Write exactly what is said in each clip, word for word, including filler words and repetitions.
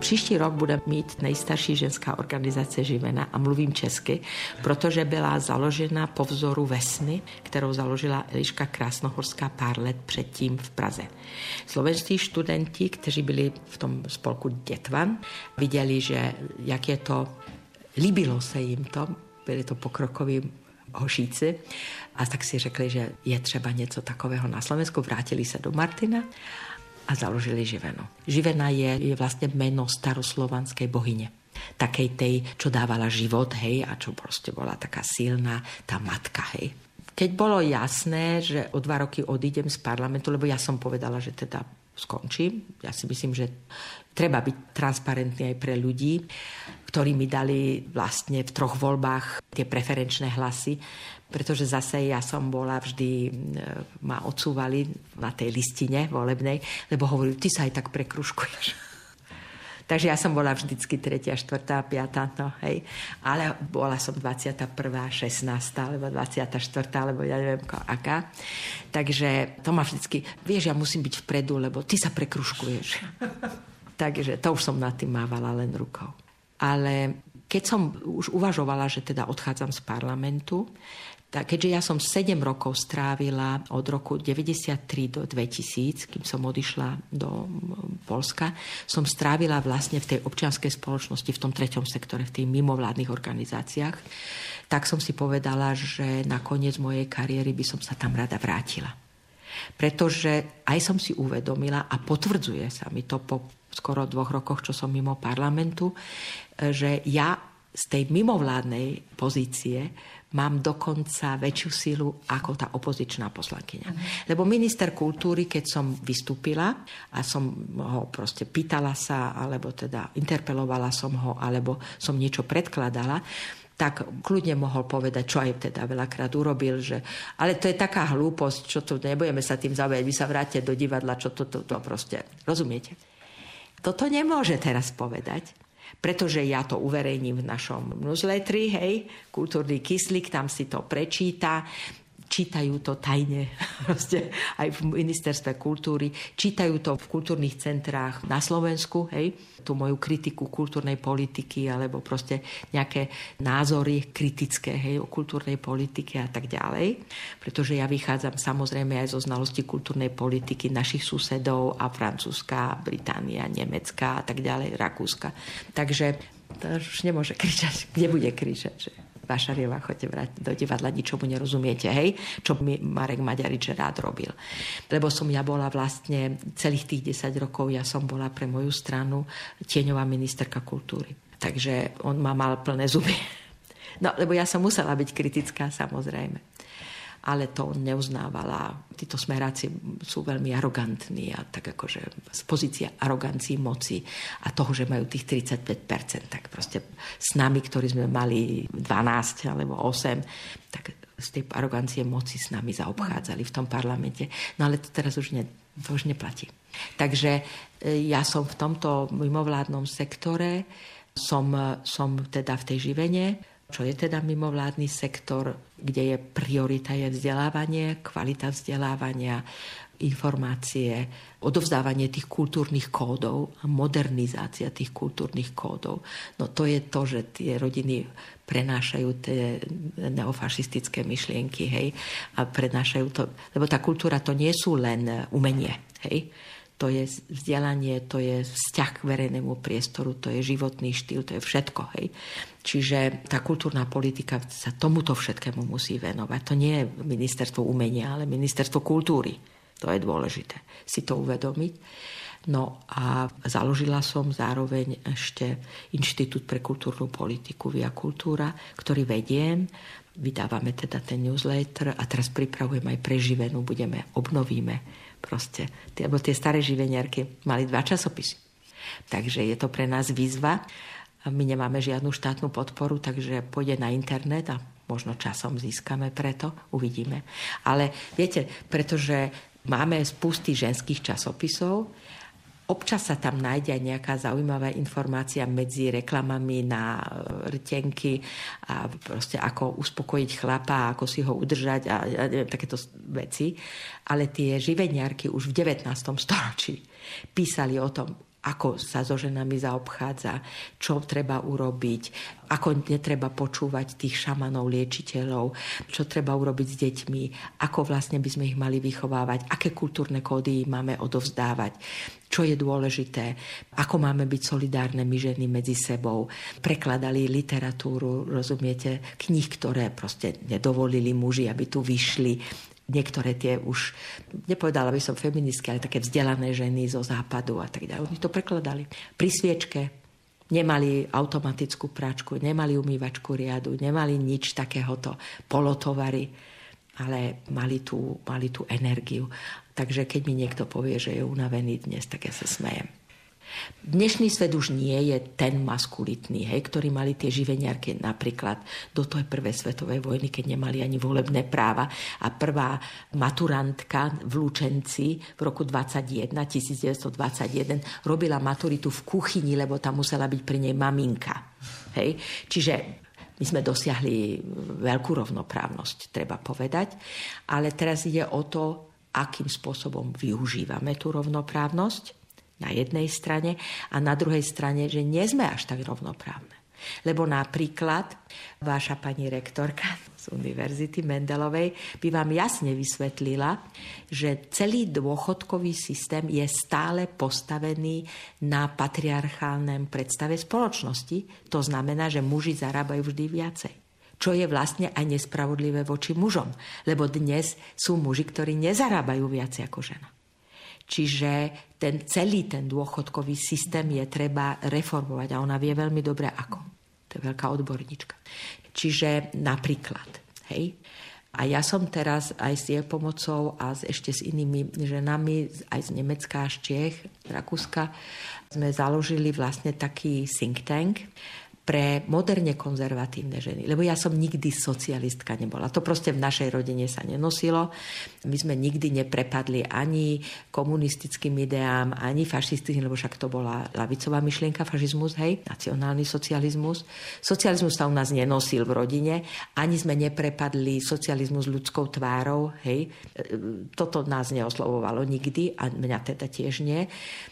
Příští rok bude mít nejstarší ženská organizace Živena a mluvím česky, protože byla založena po vzoru Vesny, kterou založila Eliška Krásnohorská pár let předtím v Praze. Slovenští studenti, kteří byli v tom spolku Dětvan, viděli, že jak je to, líbilo se jim to, byli to pokrokoví hošíci a tak si řekli, že je třeba něco takového na Slovensku. Vrátili se do Martina a založili Živenu. Živena je, je vlastne meno staroslovanskej bohyne. Takej tej, čo dávala život, hej, a čo proste bola taká silná, tá matka, hej. Keď bolo jasné, že o dva roky odídem z parlamentu, lebo ja som povedala, že teda skončím. Ja si myslím, že treba byť transparentný aj pre ľudí, ktorí mi dali vlastne v troch voľbách tie preferenčné hlasy, pretože zase ja som bola vždy, ma odsúvali na tej listine volebnej, lebo hovorili, ty sa aj tak prekružkuješ. Takže ja som bola vždycky tretia, štvrtá, piatá, no hej. Ale bola som dvadsiata prvá, šestnásta, alebo dvadsiata štvrtá, alebo ja neviem aká. Takže to ma vždycky, vieš, ja musím byť vpredu, lebo ty sa prekružkuješ. Takže to už som nad tým mávala len rukou. Ale keď som už uvažovala, že teda odchádzam z parlamentu, tak keďže ja som sedem rokov strávila od roku deväťdesiattri do dvetisíc, kým som odišla do Poľska, som strávila vlastne v tej občianskej spoločnosti, v tom treťom sektore, v tých mimovládnych organizáciách, tak som si povedala, že na koniec mojej kariéry by som sa tam rada vrátila. Pretože aj som si uvedomila, a potvrdzuje sa mi to po skoro dvoch rokoch, čo som mimo parlamentu, že ja z tej mimovládnej pozície mám dokonca väčšiu silu ako tá opozičná poslankyňa. Mm. Lebo minister kultúry, keď som vystúpila a som ho proste pýtala sa, alebo teda interpelovala som ho, alebo som niečo predkladala, tak kľudne mohol povedať, čo aj teda veľakrát urobil, že ale to je taká hlúposť, čo tu nebudeme sa tým zaujať, vy sa vráte do divadla, čo to, to, to proste, rozumiete? Toto nemôže teraz povedať, pretože ja to uverejním v našom newsletteri, hej, Kultúrny kyslík, tam si to prečíta, čítajú to tajne, proste aj v ministerstve kultúry, čítajú to v kultúrnych centrách na Slovensku, hej, tú moju kritiku kultúrnej politiky, alebo proste nejaké názory kritické, hej, o kultúrnej politike a tak ďalej. Pretože ja vychádzam samozrejme aj zo znalosti kultúrnej politiky našich susedov a Francúzska, Británia, Nemecka a tak ďalej, Rakúska. Takže to už nemôže kričať, kde bude kričať, že Vašariová, choďte vrátiť do divadla, ničomu nerozumiete, hej? Čo mi Marek Maďarič rád robil. Lebo som ja bola vlastne celých tých desať rokov, ja som bola pre moju stranu tieňová ministerka kultúry. Takže on ma mal plné zuby. No, lebo ja som musela byť kritická, samozrejme. Ale to neuznávala. Títo smeráci sú veľmi arogantní a tak akože z pozície arogancii moci a toho, že majú tých tridsaťpäť percent, tak proste s nami, ktorí sme mali dvanásť alebo osem, tak z tej arogancie moci s nami zaobchádzali v tom parlamente. No ale to teraz už, ne, to už neplatí. Takže ja som v tomto mimovládnom sektore, som, som teda v tej Živene, čo je teda mimovládny sektor, kde je priorita je vzdelávanie, kvalita vzdelávania, informácie, odovzdávanie tých kultúrnych kódov a modernizácia tých kultúrnych kódov. No to je to, že tie rodiny prenášajú tie neofašistické myšlienky, hej, a prenášajú to, lebo tá kultúra to nie sú len umenie, hej. To je vzdelanie, to je vzťah k verejnému priestoru, to je životný štýl, to je všetko. Hej. Čiže tá kultúrna politika sa tomuto všetkému musí venovať. To nie je ministerstvo umenia, ale ministerstvo kultúry. To je dôležité si to uvedomiť. No a založila som zároveň ešte Inštitút pre kultúrnu politiku Via Kultúra, ktorý vediem. Vydávame teda ten newsletter a teraz pripravujem aj pre Živenu, budeme, obnovíme proste. Lebo tie staré živeniarky mali dva časopisy. Takže je to pre nás výzva. My nemáme žiadnu štátnu podporu, takže pôjde na internet a možno časom získame preto, uvidíme. Ale viete, pretože máme spusty ženských časopisov, občas sa tam nájde aj nejaká zaujímavá informácia medzi reklamami na rtenky a proste ako uspokojiť chlapa, ako si ho udržať a ja neviem, takéto veci. Ale tie živeniarky už v devätnástom storočí písali o tom, ako sa so ženami zaobchádza, čo treba urobiť, ako netreba počúvať tých šamanov, liečiteľov, čo treba urobiť s deťmi, ako vlastne by sme ich mali vychovávať, aké kultúrne kódy máme odovzdávať, čo je dôležité, ako máme byť solidárne my ženy medzi sebou. Prekladali literatúru, rozumiete, kníh, ktoré proste nedovolili muži, aby tu vyšli. Niektoré tie už, nepovedala by som feministky, ale také vzdelané ženy zo západu a tak ďalej. Oni to prekladali. Pri sviečke nemali automatickú práčku, nemali umývačku riadu, nemali nič takéhoto polotovary, ale mali tú, mali tú energiu. Takže keď mi niekto povie, že je unavený dnes, tak ja sa smejem. Dnešný svet už nie je ten maskulitný, hej, ktorý mali tie živeniarky napríklad do tej prvej svetovej vojny, keď nemali ani volebné práva. A prvá maturantka v Lučenci v roku devätnásťstodvadsaťjeden robila maturitu v kuchyni, lebo tam musela byť pri nej maminka. Hej. Čiže my sme dosiahli veľkú rovnoprávnosť, treba povedať. Ale teraz ide o to, akým spôsobom využívame tú rovnoprávnosť na jednej strane a na druhej strane, že nie sme až tak rovnoprávne. Lebo napríklad váša pani rektorka z Univerzity Mendelovej by vám jasne vysvetlila, že celý dôchodkový systém je stále postavený na patriarchálnej predstave spoločnosti. To znamená, že muži zarábajú vždy viacej. Čo je vlastne aj nespravodlivé voči mužom. Lebo dnes sú muži, ktorí nezarábajú viacej ako žena. Čiže ten celý ten dôchodkový systém je treba reformovať a ona vie veľmi dobre ako. To je veľká odborníčka. Čiže napríklad, hej, a ja som teraz aj s jej pomocou a ešte s inými ženami, aj z Nemecka, z Čiech, z Rakúska, sme založili vlastne taký think tank pre moderne konzervatívne ženy. Lebo ja som nikdy socialistka nebola. To proste v našej rodine sa nenosilo. My sme nikdy neprepadli ani komunistickým ideám, ani fašistickým, lebo však to bola ľavicová myšlienka, fašizmus, hej, nacionálny socializmus. Socializmus sa u nás nenosil v rodine, ani sme neprepadli socializmus ľudskou tvárou, hej. Toto nás neoslovovalo nikdy a mňa teda tiež nie.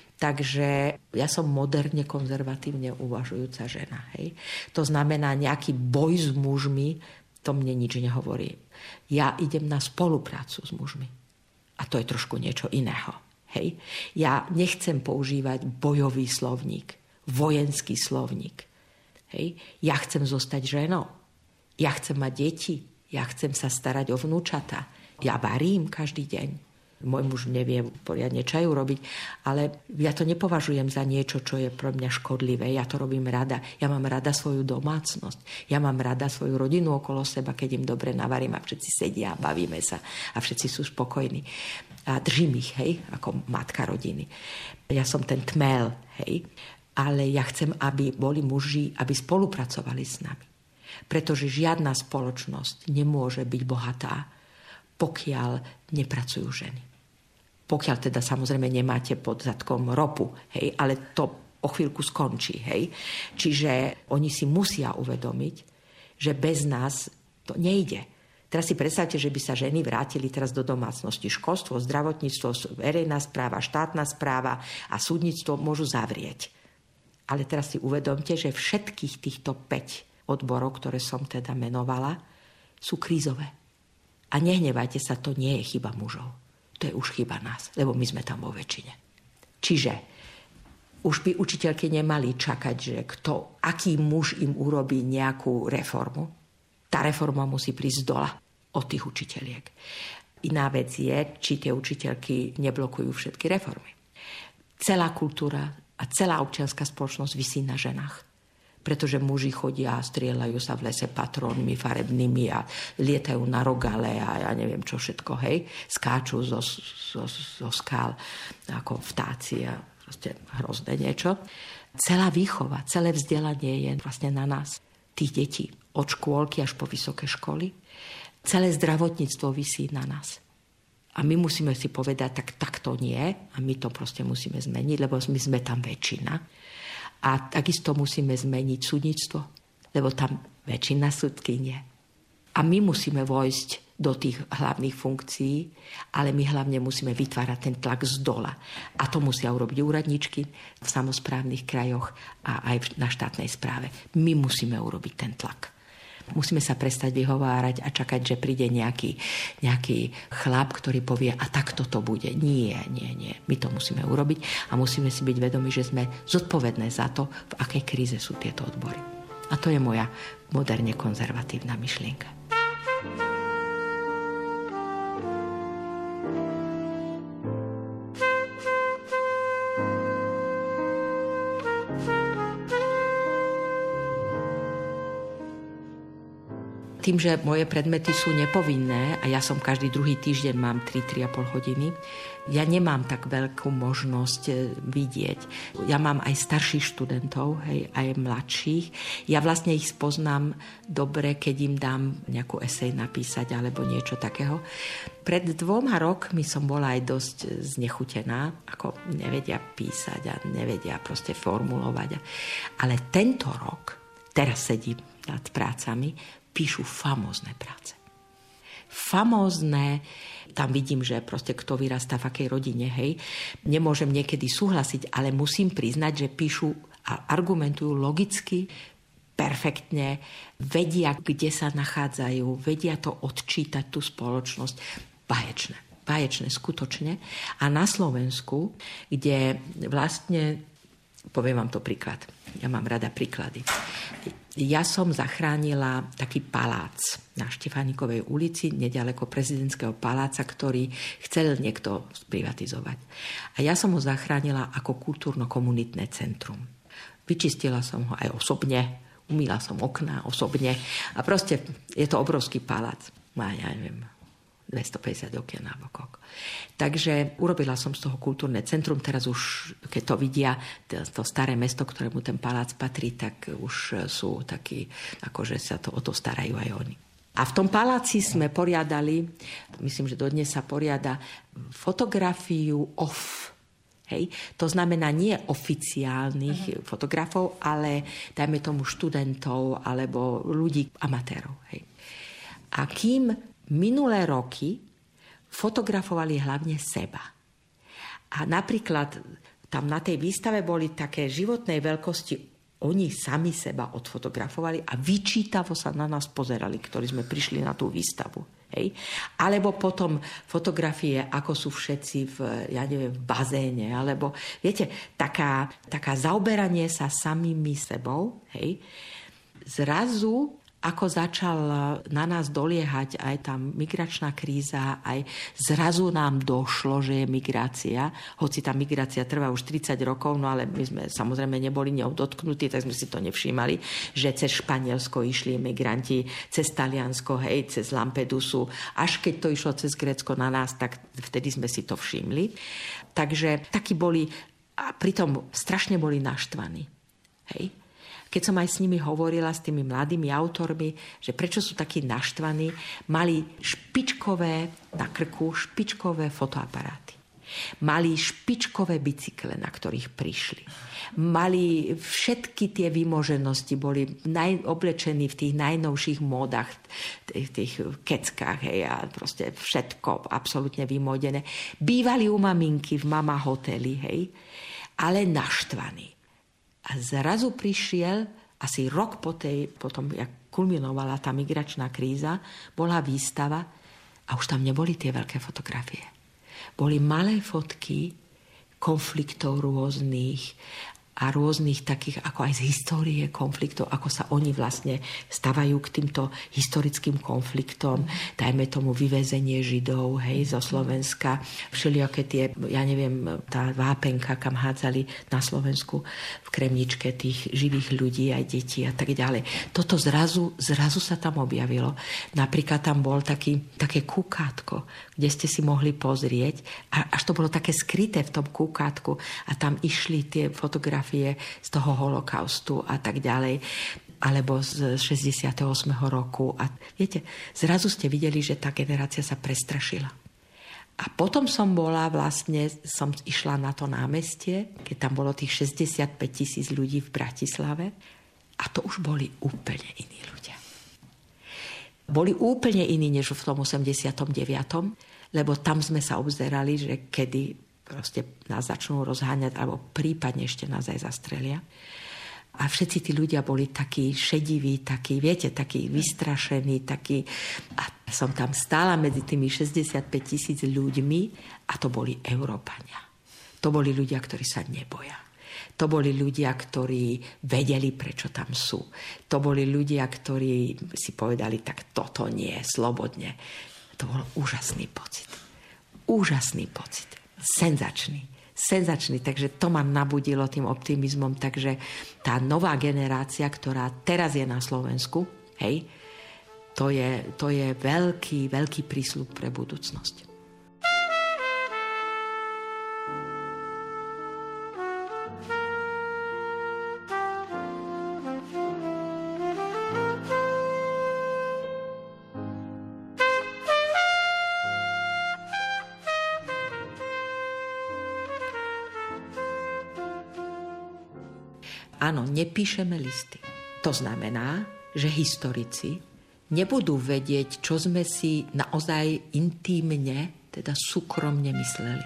Takže ja som moderne konzervatívne uvažujúca žena. Hej. To znamená, nejaký boj s mužmi, to mne nič nehovorí. Ja idem na spoluprácu s mužmi. A to je trošku niečo iného. Hej. Ja nechcem používať bojový slovník, vojenský slovník. Hej. Ja chcem zostať ženou. Ja chcem mať deti. Ja chcem sa starať o vnúčata. Ja varím každý deň. Môj muž nevie poriadne čaju robiť, ale ja to nepovažujem za niečo, čo je pre mňa škodlivé. Ja to robím rada. Ja mám rada svoju domácnosť. Ja mám rada svoju rodinu okolo seba, keď im dobre navarím a všetci sedia a bavíme sa a všetci sú spokojní. A držím ich, hej, ako matka rodiny. Ja som ten tmel, hej, ale ja chcem, aby boli muži, aby spolupracovali s nami. Pretože žiadna spoločnosť nemôže byť bohatá, pokiaľ nepracujú ženy. Pokiaľ teda samozrejme nemáte pod zadkom ropu, hej, ale to o chvíľku skončí, hej. Čiže oni si musia uvedomiť, že bez nás to nejde. Teraz si predstavte, že by sa ženy vrátili teraz do domácnosti. Školstvo, zdravotníctvo, verejná správa, štátna správa a súdnictvo môžu zavrieť. Ale teraz si uvedomte, že všetkých týchto päť odborov, ktoré som teda menovala, sú krízové. A nehnevajte sa, to nie je chyba mužov. To je už chyba nás, lebo my sme tam vo väčšine. Čiže už by učiteľky nemali čakať, že kto, aký muž im urobí nejakú reformu. Tá reforma musí prísť z dola od tých učiteľiek. Iná vec je, či tie učiteľky neblokujú všetky reformy. Celá kultúra a celá občianská spoločnosť visí na ženách. Pretože muži chodia a strieľajú sa v lese patrónmi farebnými a lietajú na rogale a ja neviem čo všetko, hej. Skáču zo, zo, zo skál ako vtáci a proste hrozné niečo. Celá výchova, celé vzdelanie je vlastne na nás. Tých detí od škôlky až po vysoké školy. Celé zdravotníctvo visí na nás. A my musíme si povedať, tak, tak to nie. A my to proste musíme zmeniť, lebo my sme tam väčšina. A takisto musíme zmeniť súdnictvo, lebo tam väčšina súdkyň je. A my musíme vojsť do tých hlavných funkcií, ale my hlavne musíme vytvárať ten tlak z dola. A to musia urobiť úradničky v samosprávnych krajoch a aj na štátnej správe. My musíme urobiť ten tlak. Musíme sa prestať vyhovárať a čakať, že príde nejaký, nejaký chlap, ktorý povie, a takto to bude. Nie, nie, nie. My to musíme urobiť a musíme si byť vedomi, že sme zodpovedné za to, v akej kríze sú tieto odbory. A to je moja moderne konzervatívna myšlienka. Tým, že moje predmety sú nepovinné a ja som každý druhý týždeň mám tri až tri a pol hodiny, ja nemám tak veľkú možnosť vidieť. Ja mám aj starších študentov, hej, aj mladších. Ja vlastne ich spoznám dobre, keď im dám nejakú esej napísať alebo niečo takého. Pred dvoma rokmi som bola aj dosť znechutená, ako nevedia písať a nevedia proste formulovať. Ale tento rok, teraz sedím nad prácami, píšu famózne práce. Famózne, tam vidím, že proste kto vyrastá v akej rodine, hej. Nemôžem niekedy súhlasiť, ale musím priznať, že píšu a argumentujú logicky, perfektne, vedia, kde sa nachádzajú, vedia to odčítať, tú spoločnosť. Báječné, báječné, skutočne. A na Slovensku, kde vlastne, poviem vám to príklad, ja mám rada príklady. Ja som zachránila taký palác na Štefánikovej ulici, neďaleko prezidentského paláca, ktorý chcel niekto sprivatizovať. A ja som ho zachránila ako kultúrno-komunitné centrum. Vyčistila som ho aj osobne, umýla som okná osobne a proste je to obrovský palác. Má, ja neviem, dvestopäťdesiat okien na bokok. Takže urobila som z toho kultúrne centrum. Teraz už, keď to vidia, to, to staré mesto, ktorému ten palác patrí, tak už sú takí, akože sa to, o to starajú aj oni. A v tom paláci sme poriadali, myslím, že dodnes sa poriada, fotografiu off. Hej? To znamená nie oficiálnych uh-huh. fotografov, ale dajme tomu študentov alebo ľudí, amatérov. Hej? A kým minulé roky fotografovali hlavne seba. A napríklad tam na tej výstave boli také životnej veľkosti, oni sami seba odfotografovali a vyčítavo sa na nás pozerali, ktorí sme prišli na tú výstavu. Hej? Alebo potom fotografie, ako sú všetci v, ja neviem, v bazéne, alebo viete, taká, taká zaoberanie sa samými sebou, hej? Zrazu ako začal na nás doliehať aj tá migračná kríza, aj zrazu nám došlo, že je migrácia, hoci tá migrácia trvá už tridsať rokov, no ale my sme samozrejme neboli ňou dotknutí, tak sme si to nevšímali, že cez Španielsko išli migranti, cez Taliansko, hej, cez Lampedusu, až keď to išlo cez Grécko na nás, tak vtedy sme si to všimli. Takže takí boli, a pritom strašne boli naštvaní, hej. Keď som aj s nimi hovorila, s tými mladými autormi, že prečo sú takí naštvaní, mali špičkové na krku, špičkové fotoaparáty. Mali špičkové bicykle, na ktorých prišli. Mali všetky tie vymoženosti, boli naj, oblečení v tých najnovších módach, v tých keckách, hej, a proste všetko absolútne vymodené. Bývali u maminky v mama hoteli, hej, ale naštvaní. A zrazu prišiel, asi rok po tej, potom, jak kulminovala tá migračná kríza, bola výstava a už tam neboli tie veľké fotografie. Boli malé fotky konfliktov rôznych a rôznych takých, ako aj z histórie konfliktov, ako sa oni vlastne stavajú k týmto historickým konfliktom, dajme tomu vyväzenie Židov, hej, zo Slovenska, všelijaké tie, ja neviem, tá vápenka, kam hádzali na Slovensku v Kremničke tých živých ľudí, aj detí a tak ďalej. Toto zrazu, zrazu sa tam objavilo. Napríklad tam bol taký, také kúkátko, kde ste si mohli pozrieť, a až to bolo také skryté v tom kúkátku a tam išli tie fotografie z toho holokaustu a tak ďalej, alebo z šesťdesiateho ôsmeho roku. A viete, zrazu ste videli, že tá generácia sa prestrašila. A potom som bola vlastne, som išla na to námestie, keď tam bolo tých šesťdesiatpäť tisíc ľudí v Bratislave a to už boli úplne iní ľudia. boli úplne iní než v tom osemdesiatom deviatom lebo tam sme sa obzerali, že kedy proste nás začnú rozháňať, alebo prípadne ešte nás aj zastrelia. A všetci tí ľudia boli takí šediví, takí, viete, takí vystrašení, takí. A som tam stála medzi tými šesťdesiatpäť tisíc ľuďmi a to boli Európania. To boli ľudia, ktorí sa neboja. To boli ľudia, ktorí vedeli, prečo tam sú. To boli ľudia, ktorí si povedali, tak toto nie, slobodne. To bol úžasný pocit. Úžasný pocit. Senzačný. Senzačný. Takže to ma nabudilo tým optimizmom. Takže tá nová generácia, ktorá teraz je na Slovensku, hej, to je, to je veľký, veľký prísľub pre budúcnosť. Áno, nepíšeme listy. To znamená, že historici nebudú vedieť, čo sme si naozaj intímne, teda súkromne mysleli.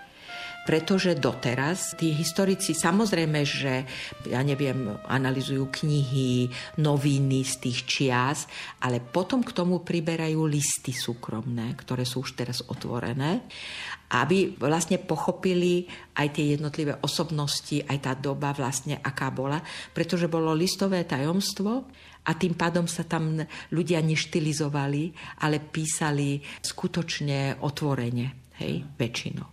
Pretože doteraz tí historici samozrejme, že ja neviem, analyzujú knihy, noviny z tých čias, ale potom k tomu priberajú listy súkromné, ktoré sú už teraz otvorené, aby vlastne pochopili aj tie jednotlivé osobnosti, aj tá doba vlastne aká bola, pretože bolo listové tajomstvo a tým pádom sa tam ľudia neštilizovali, ale písali skutočne otvorene, hej, väčšinou.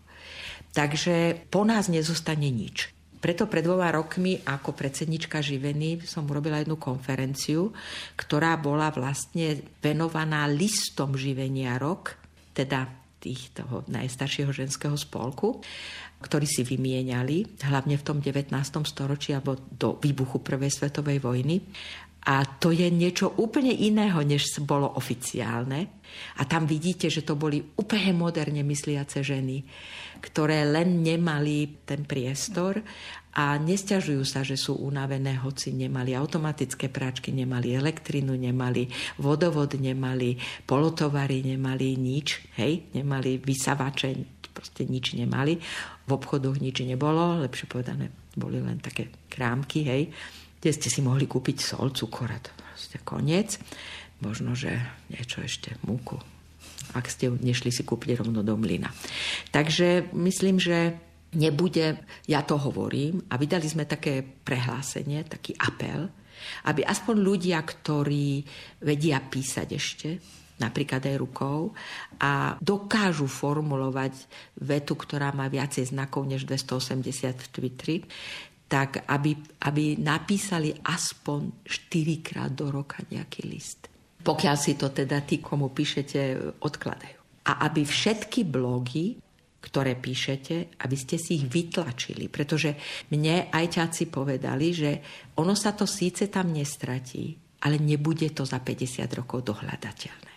Takže po nás nezostane nič. Preto pred dvoma rokmi ako predsednička Živeny som urobila jednu konferenciu, ktorá bola vlastne venovaná listom Živenia rok, teda tých toho najstaršieho ženského spolku, ktorí si vymieniali, hlavne v tom devätnástom storočí alebo do výbuchu Prvej svetovej vojny. A to je niečo úplne iného, než bolo oficiálne. A tam vidíte, že to boli úplne moderne mysliace ženy, ktoré len nemali ten priestor a nesťažujú sa, že sú unavené, hoci nemali automatické práčky, nemali elektrinu, nemali vodovod, nemali polotovary, nemali nič, hej, nemali vysavače, proste nič nemali. V obchodoch nič nebolo, lepšie povedané, boli len také krámky, hej, kde ste si mohli kúpiť sol, cukor a to proste koniec. Možno, že niečo ešte, múku, ak ste nešli si kúpiť rovno do mlyna. Takže myslím, že nebude, ja to hovorím, a vydali sme také prehlásenie, taký apel, aby aspoň ľudia, ktorí vedia písať ešte, napríklad aj rukou, a dokážu formulovať vetu, ktorá má viacej znakov než dvestoosemdesiat v Twitteri, tak aby, aby napísali aspoň štyrikrát do roka nejaký list. Pokiaľ si to teda tí, komu píšete, odkladajú. A aby všetky blogy, ktoré píšete, aby ste si ich vytlačili. Pretože mne ajťáci povedali, že ono sa to síce tam nestratí, ale nebude to za päťdesiat rokov dohľadateľné.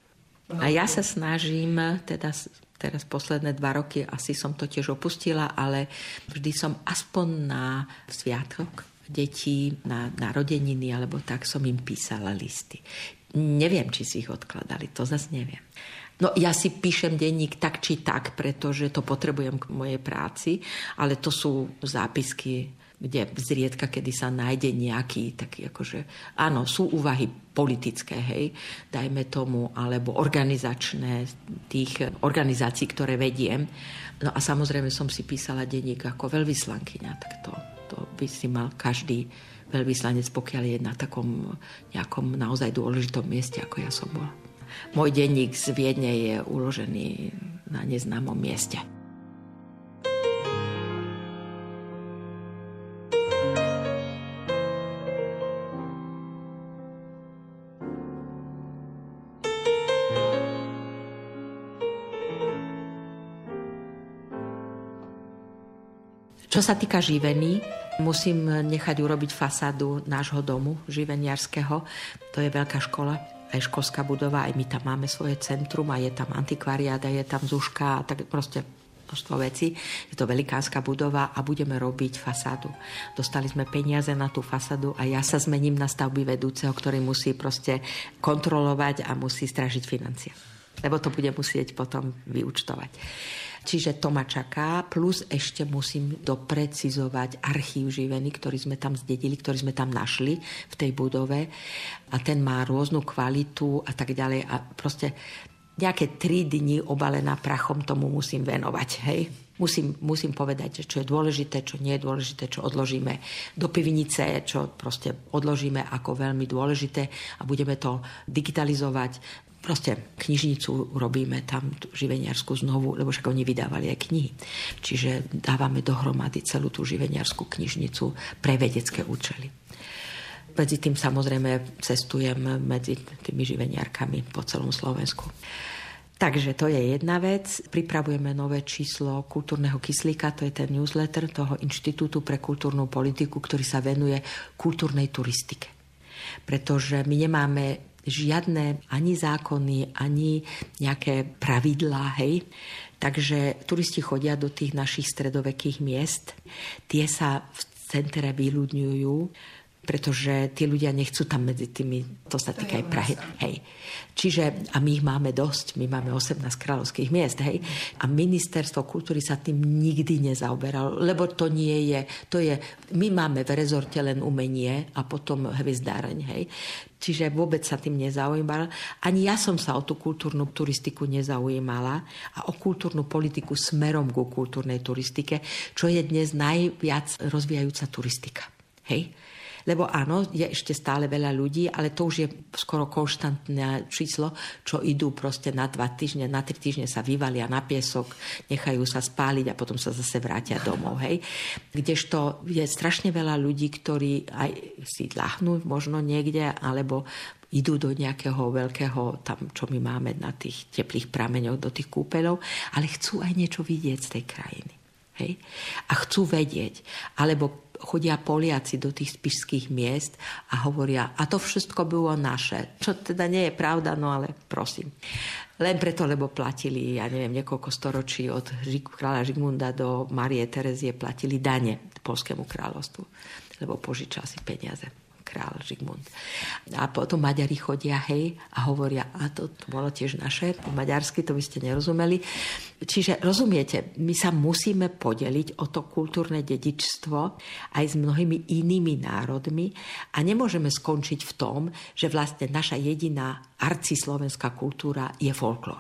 A ja sa snažím, teda teraz posledné dva roky asi som to tiež opustila, ale vždy som aspoň na sviatok detí, na narodeniny alebo tak som im písala listy. Neviem, či si ich odkladali, to zase neviem. No ja si píšem denník tak či tak, pretože to potrebujem k mojej práci, ale to sú zápisky, kde zriedka, kedy sa nájde nejaký taký akože, áno, sú úvahy politické, hej, dajme tomu, alebo organizačné tých organizácií, ktoré vediem. No a samozrejme som si písala denník ako veľvyslankyňa, tak to, to by si mal každý veľvyslanec, pokiaľ je na takom nejakom naozaj dôležitom mieste, ako ja som bola. Môj denník z Viedne je uložený na neznámom mieste. Čo sa týka Živeny, musím nechať urobiť fasádu nášho domu živeniarského. To je veľká škola, aj školská budova, aj my tam máme svoje centrum a je tam antikvariát a je tam zuška a tak proste množstvo vecí. Je to velikánska budova a budeme robiť fasádu. Dostali sme peniaze na tú fasádu a ja sa zmením na stavby vedúceho, ktorý musí proste kontrolovať a musí strážiť financie. Lebo to bude musieť potom vyúčtovať. Čiže to ma čaká, plus ešte musím doprecizovať archív Živeny, ktorý sme tam zdedili, ktorý sme tam našli v tej budove a ten má rôznu kvalitu a tak ďalej a proste nejaké tri dni obalená prachom tomu musím venovať, hej. Musím, musím povedať, čo je dôležité, čo nie je dôležité, čo odložíme do pivnice, čo proste odložíme ako veľmi dôležité a budeme to digitalizovať. Proste knižnicu urobíme tam živeniarsku znovu, lebo však oni vydávali aj knihy. Čiže dávame dohromady celú tú živeniarskú knižnicu pre vedecké účely. Medzi tým samozrejme cestujem medzi tými živeniarkami po celom Slovensku. Takže to je jedna vec. Pripravujeme nové číslo kultúrneho kyslíka, to je ten newsletter toho Inštitútu pre kultúrnu politiku, ktorý sa venuje kultúrnej turistike. Pretože my nemáme žiadne ani zákony, ani nejaké pravidlá, hej. Takže turisti chodia do tých našich stredovekých miest. Tie sa v centre vyľudňujú, pretože tí ľudia nechcú tam medzi tými, to sa týka aj Prahy. Hej. Čiže, a my ich máme dosť, my máme osemnásť kráľovských miest, hej. A ministerstvo kultúry sa tým nikdy nezaoberalo, lebo to nie je, to je, my máme v rezorte len umenie a potom hviezdáreň, hej. Čiže vôbec sa tým nezaujímala. Ani ja som sa o tú kultúrnu turistiku nezaujímala a o kultúrnu politiku smerom ku kultúrnej turistike, čo je dnes najviac rozvíjajúca turistika, hej. Lebo áno, je ešte stále veľa ľudí, ale to už je skoro konštantné číslo, čo idú proste na dva týždne, na tri týždne sa vyvalia na piesok, nechajú sa spáliť a potom sa zase vrátia domov, hej. Kdežto je strašne veľa ľudí, ktorí aj si ľahnú možno niekde, alebo idú do nejakého veľkého, tam, čo my máme na tých teplých prameňoch, do tých kúpeľov, ale chcú aj niečo vidieť z tej krajiny, hej. A chcú vedieť, alebo chodia Poliaci do tých spišských miest a hovoria, a to všetko bolo naše. Čo teda nie je pravda, no ale prosím. Len preto, lebo platili, ja neviem, niekoľko storočí od kráľa Žigmunda do Márie Terezie platili dane Poľskému kráľovstvu, lebo požičal si peniaze král Žigmund. A potom Maďari chodia, hej, a hovoria, a to, to bolo tiež naše, po maďarsky, to by ste nerozumeli. Čiže rozumiete, my sa musíme podeliť o to kultúrne dedičstvo aj s mnohými inými národmi a nemôžeme skončiť v tom, že vlastne naša jediná arcislovenská kultúra je folklór,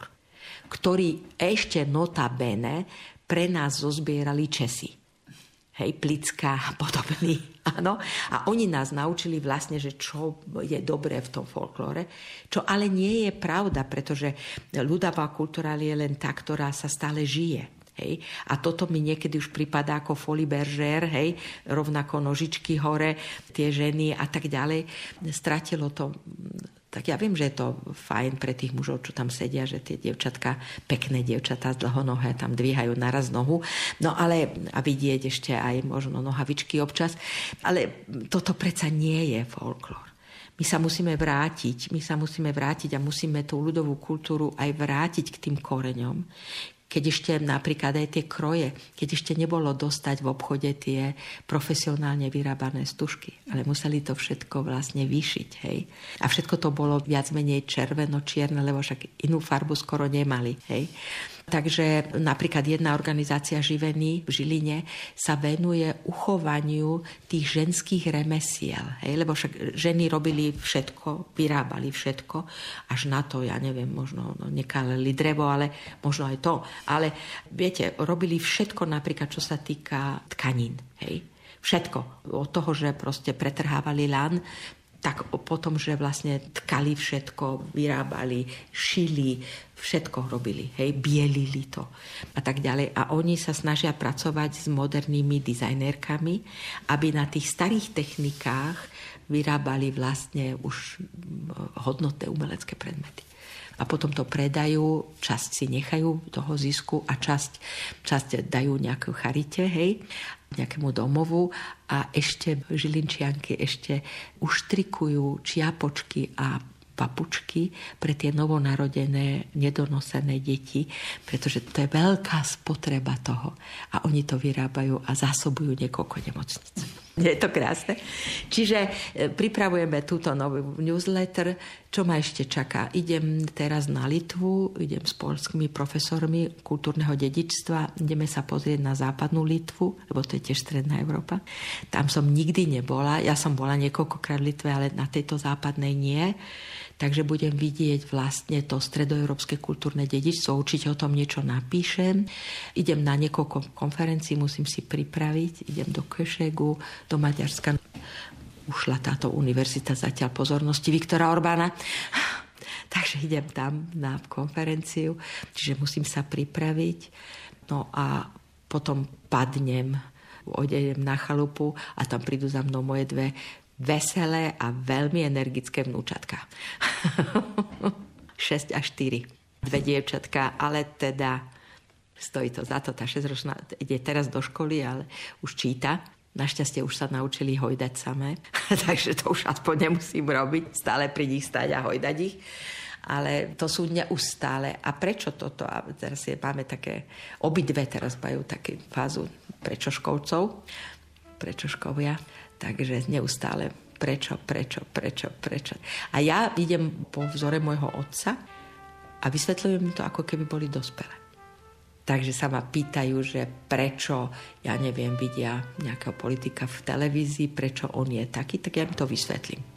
ktorý ešte nota bene pre nás zozbierali Česi. Hej, Plická a podobný, áno. A oni nás naučili vlastne, že čo je dobré v tom folklóre, čo ale nie je pravda, pretože ľudová kultúra je len tá, ktorá sa stále žije. Hej. A toto mi niekedy už pripadá ako folie bergère, hej, rovnako nožičky hore, tie ženy a tak ďalej. Stratilo to. Tak ja viem, že je to fajn pre tých mužov, čo tam sedia, že tie dievčatka, pekné dievčatá dlhonohé tam dvíhajú naraz nohu. No ale, a vidieť ešte aj možno nohavičky občas. Ale toto predsa nie je folklór. My sa musíme vrátiť, my sa musíme vrátiť a musíme tú ľudovú kultúru aj vrátiť k tým koreňom. Keď ešte napríklad aj tie kroje, keď ešte nebolo dostať v obchode tie profesionálne vyrábané stužky, ale museli to všetko vlastne vyšiť, hej. A všetko to bolo viac menej červeno-čierne, lebo však inú farbu skoro nemali, hej. Takže napríklad jedna organizácia Živeny v Žiline sa venuje uchovaniu tých ženských remesiel. Hej? Lebo však ženy robili všetko, vyrábali všetko, až na to, ja neviem, možno no, nekalili drevo, ale možno aj to. Ale viete, robili všetko napríklad, čo sa týka tkanín. Hej? Všetko. Od toho, že proste pretrhávali lan, tak potom, že vlastne tkali všetko, vyrábali, šili, všetko robili, hej, bielili to a tak ďalej. A oni sa snažia pracovať s modernými dizajnérkami, aby na tých starých technikách vyrábali vlastne už hodnotné umelecké predmety. A potom to predajú, časť si nechajú toho zisku a časť, časť dajú nejakú charite, hej, nejakému domovu a ešte Žilinčianky ešte uštrikujú čiapočky a papučky pre tie novonarodené, nedonosené deti, pretože to je veľká spotreba toho. A oni to vyrábajú a zásobujú niekoľko nemocníc. Je to krásne. Čiže pripravujeme túto novú newsletter. Čo ma ešte čaká? Idem teraz na Litvu, idem s poľskými profesormi kultúrneho dedičstva, ideme sa pozrieť na západnú Litvu, lebo to je tiež stredná Európa. Tam som nikdy nebola. Ja som bola niekoľkokrát v Litve, ale na tejto západnej nie. Takže budem vidieť vlastne to stredoeurópske kultúrne dedičstvo. Určite o tom niečo napíšem. Idem na niekoľko konferencií, musím si pripraviť. Idem do Kešegu, do Maďarska. Ušla táto univerzita zatiaľ pozornosti Viktora Orbána. Takže idem tam na konferenciu. Čiže musím sa pripraviť. No a potom padnem, odejdem na chalupu a tam prídu za mnou moje dve veselé a veľmi energické vnúčatka. šesť a štyri. Dve dievčatka, ale teda stojí to za to. Tá šesťročná ide teraz do školy, ale už číta. Našťastie už sa naučili hojdať samé, takže to už aspoň nemusím robiť. Stále pri nich stať a hojdať ich. Ale to sú neustále. A prečo toto? A teraz je, máme také, obidve teraz majú takú fázu prečoškovcov, prečoškovia. Takže neustále prečo, prečo, prečo, prečo. A ja idem po vzore môjho otca a vysvetľujem to, ako keby boli dospelé. Takže sa ma pýtajú, že prečo, ja neviem, vidia nejakého politika v televízii, prečo on je taký, tak ja im to vysvetlím.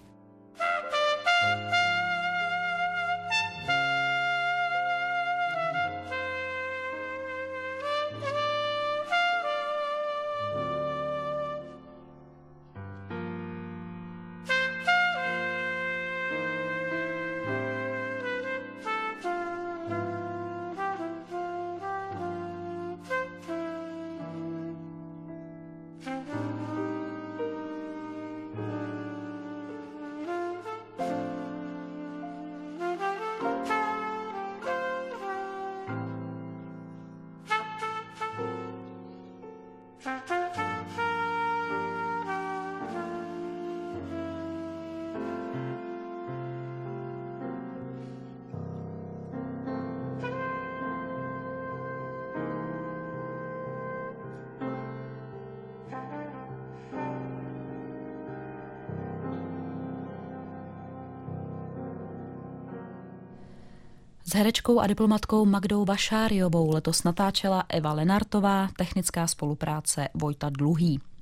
S herečkou a diplomatkou Magdou Vašáriovou letos natáčela Eva Lenartová, technická spolupráce Vojta Dluhý.